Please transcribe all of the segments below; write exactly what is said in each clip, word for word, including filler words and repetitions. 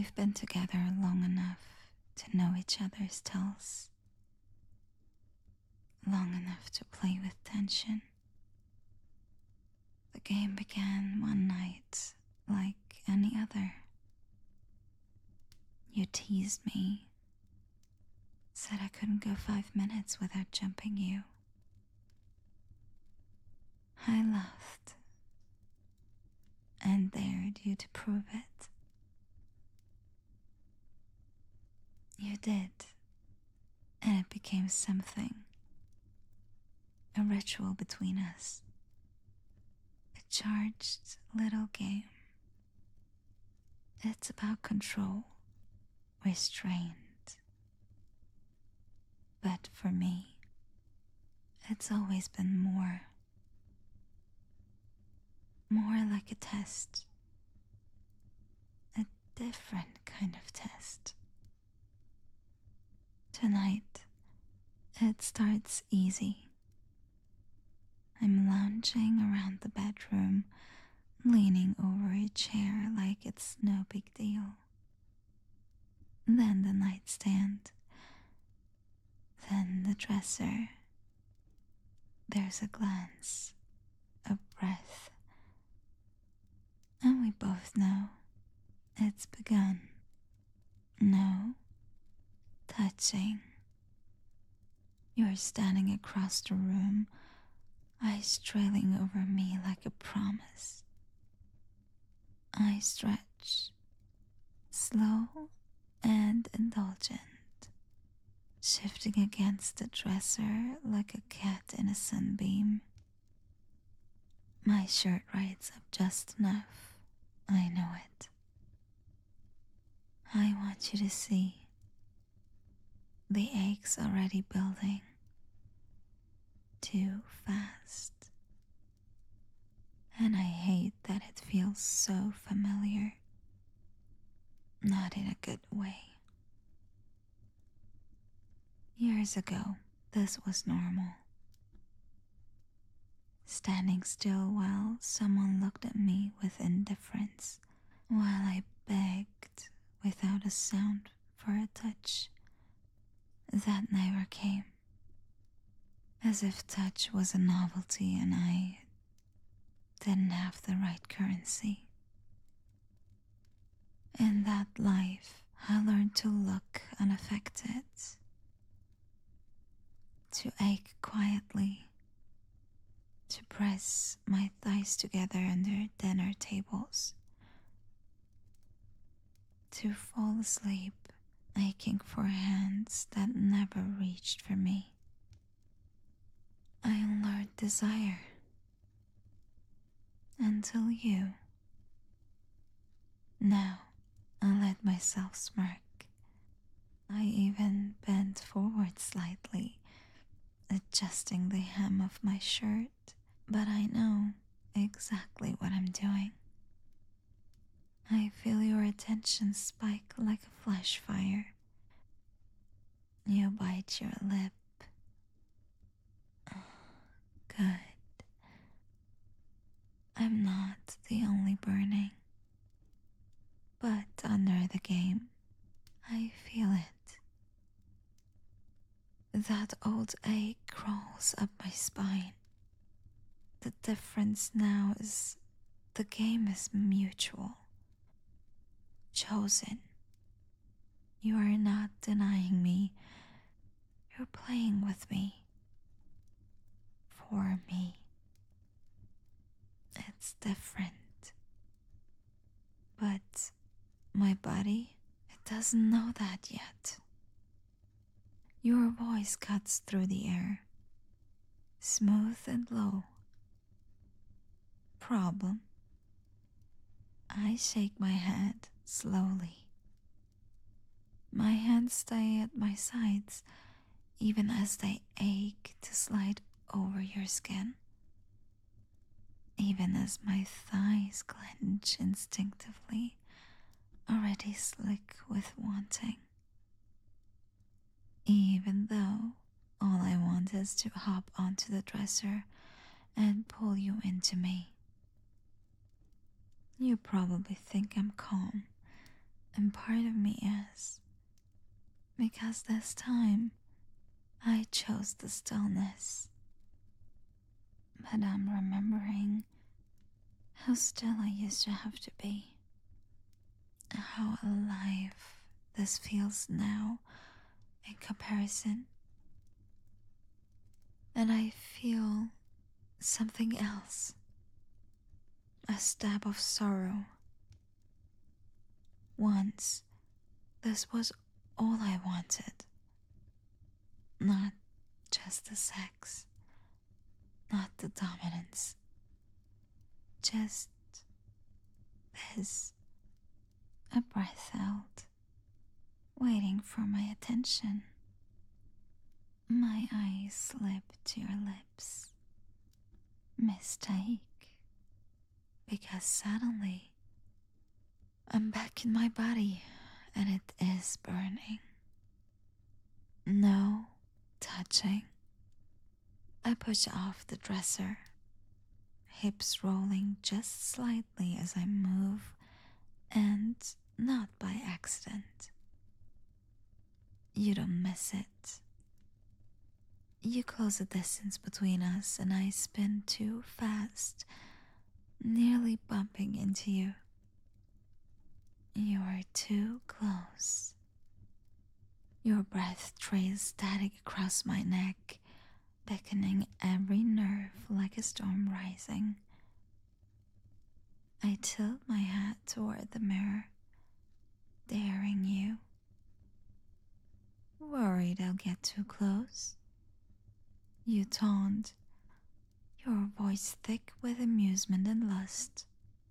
We've been together long enough to know each other's tells, long enough to play with tension. The game began one night like any other. You teased me, said I couldn't go five minutes without jumping you. I laughed and dared you to prove it. You did, and it became something, a ritual between us, a charged little game. It's about control, restraint. But for me, it's always been more. More like a test. A different kind of test. Tonight, it starts easy. I'm lounging around the bedroom, leaning over a chair like it's no big deal. Then the nightstand. Then the dresser. There's a glance, a breath. And we both know it's begun. No touching. You're standing across the room, eyes trailing over me like a promise. I stretch, slow and indulgent, shifting against the dresser like a cat in a sunbeam. My shirt rides up just enough, I know it. I want you to see the aches already building. Too fast. And I hate that it feels so familiar. Not in a good way. Years ago, this was normal. Standing still while someone looked at me with indifference, while I begged without a sound for a touch. That never came. As if touch was a novelty and I didn't have the right currency. In that life, I learned to look unaffected, to ache quietly, to press my thighs together under dinner tables, to fall asleep aching for hands that never reached for me. I unlearned desire until you. Now I let myself smirk. I even bent forward slightly, adjusting the hem of my shirt, but I know exactly what I'm doing. I feel your attention spike like a flash fire. You bite your lip. Good. I'm not the only burning. But under the game, I feel it. That old ache crawls up my spine. The difference now is the game is mutual. Chosen. You are not denying me. You're playing with me. For me. It's different. But my body, it doesn't know that yet. Your voice cuts through the air, smooth and low. Problem. I shake my head slowly. My hands stay at my sides, even as they ache to slide over your skin. Even as my thighs clench instinctively, already slick with wanting. Even though all I want is to hop onto the dresser and pull you into me. You probably think I'm calm, and part of me is, because this time I chose the stillness. But I'm remembering how still I used to have to be, how alive this feels now in comparison. And I feel something else, a stab of sorrow. Once, this was all I wanted. Not just the sex, not the dominance. Just this, a breath out, waiting for my attention. My eyes slip to your lips. Mistake. Because suddenly, I'm back in my body and it is burning. No touching. I push off the dresser, hips rolling just slightly as I move, and not by accident. You don't miss it. You close the distance between us, and I spin too fast, nearly bumping into you. You are too close. Your breath trails static across my neck, beckoning every nerve like a storm rising. I tilt my head toward the mirror, daring you. Worried I'll get too close? You taunt, your voice thick with amusement and lust.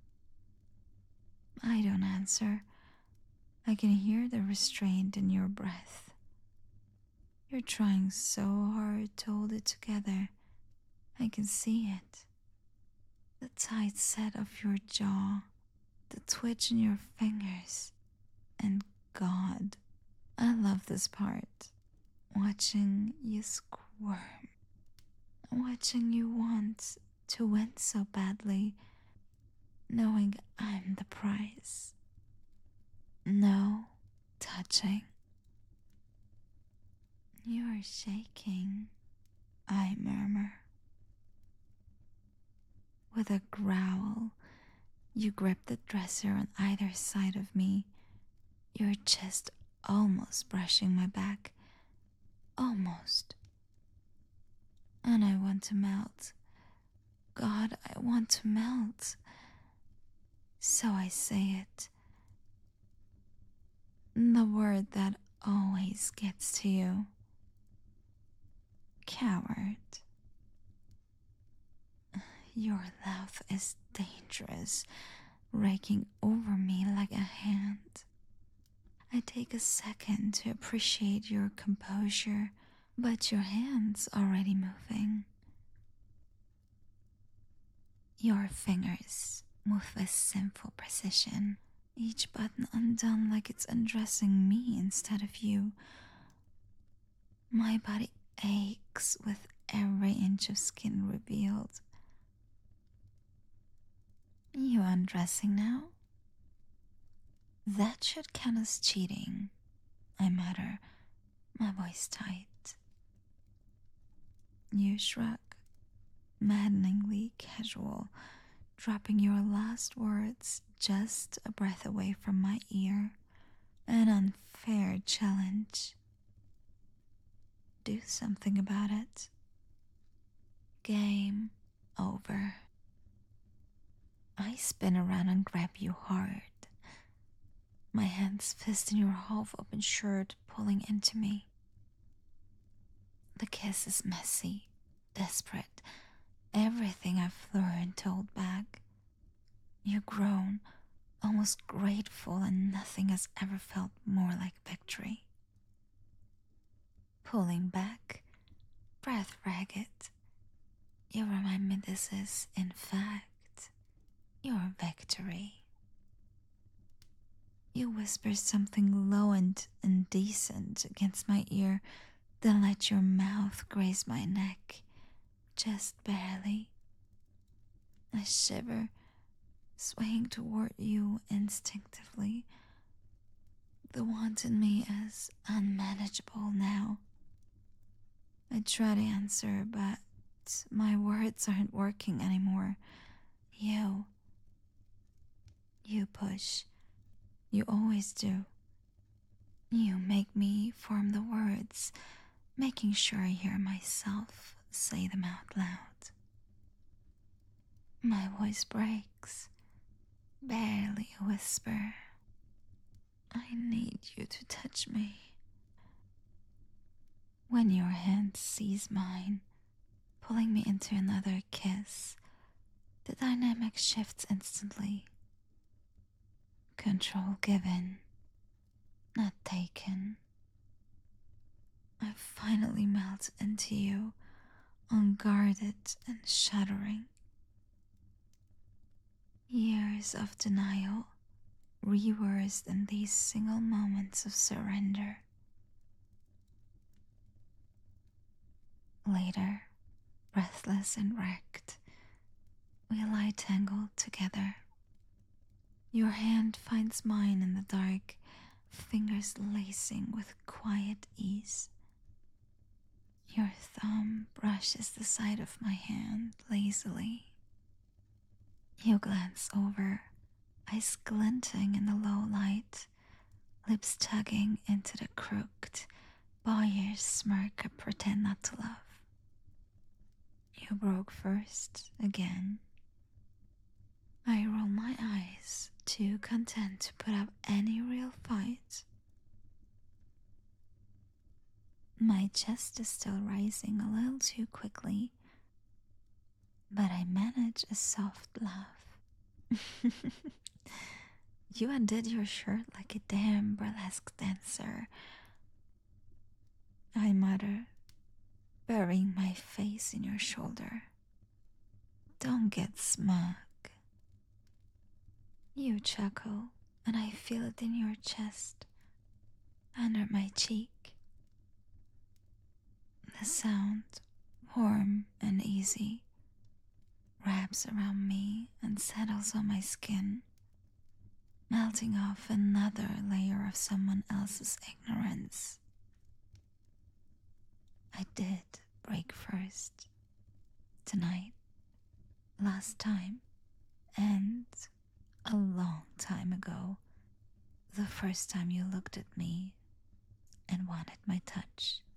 I don't answer. I can hear the restraint in your breath. You're trying so hard to hold it together. I can see it. The tight set of your jaw, the twitch in your fingers. And God, I love this part. Watching you squirm. Watching you want to win so badly, knowing I'm the prize. No touching. You are shaking, I murmur. With a growl, you grip the dresser on either side of me, your chest almost brushing my back. Almost. And I want to melt. God, I want to melt. So I say it. The word that always gets to you. Coward. Your laugh is dangerous, raking over me like a hand. I take a second to appreciate your composure, but your hand's already moving. Your fingers move with sinful precision, each button undone like it's undressing me instead of you. My body aches with every inch of skin revealed. You undressing now? That should count as cheating, I mutter, my voice tight. You shrug, maddeningly casual, dropping your last words just a breath away from my ear. An unfair challenge. Do something about it. Game over. I spin around and grab you hard. My hands fist in your half-open shirt, pulling into me. The kiss is messy, desperate, everything I've learned to hold back. You groan, almost grateful, and nothing has ever felt more like victory. Pulling back, breath ragged. You remind me this is, in fact, your victory. You whisper something low and indecent against my ear, then let your mouth graze my neck, just barely. I shiver, swaying toward you instinctively, the want in me is unmanageable now. I try to answer, but my words aren't working anymore. You. You push. You always do. You make me form the words, making sure I hear myself say them out loud. My voice breaks, barely a whisper. I need you to touch me. When your hand seize mine, pulling me into another kiss, the dynamic shifts instantly. Control given, not taken. I finally melt into you, unguarded and shuddering. Years of denial reversed in these single moments of surrender. Later, breathless and wrecked, we lie tangled together. Your hand finds mine in the dark, fingers lacing with quiet ease. Your thumb brushes the side of my hand lazily. You glance over, eyes glinting in the low light, lips tugging into the crooked, boyish smirk I pretend not to love. You broke first, again. I roll my eyes, too content to put up any real fight. My chest is still rising a little too quickly, but I manage a soft laugh. You undid your shirt like a damn burlesque dancer. I mutter, burying my face in your shoulder. Don't get smug. You chuckle, and I feel it in your chest, under my cheek. The sound, warm and easy, wraps around me and settles on my skin, melting off another layer of someone else's ignorance. I did break first, tonight, last time, and a long time ago, the first time you looked at me and wanted my touch.